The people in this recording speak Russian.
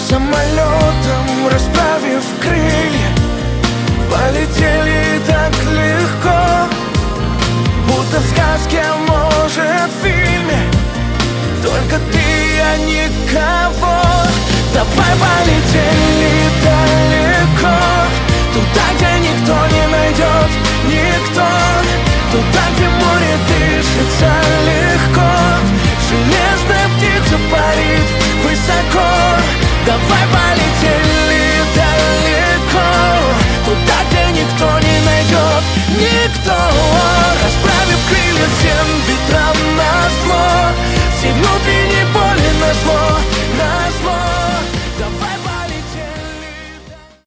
самолетом, расправив крылья, полетели так легко, будто в сказке, а может в фильме. Только ты, а никого. Давай полетели далеко, туда, где никто не найдет, никто. Туда, где море дышит